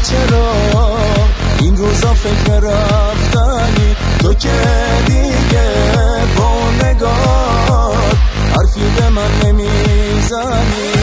چرا این روزا فکر رفتنی؟ تو که دیگه با نگاه حرفی به من نمیزنی.